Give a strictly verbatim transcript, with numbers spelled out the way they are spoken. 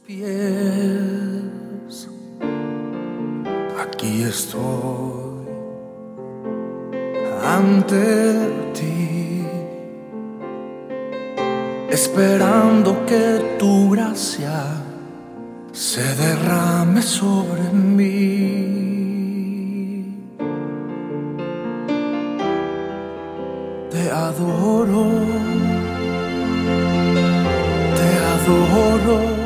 pies. Aquí estoy ante ti, esperando que tu gracia se derrame sobre mí. Te adoro, te adoro.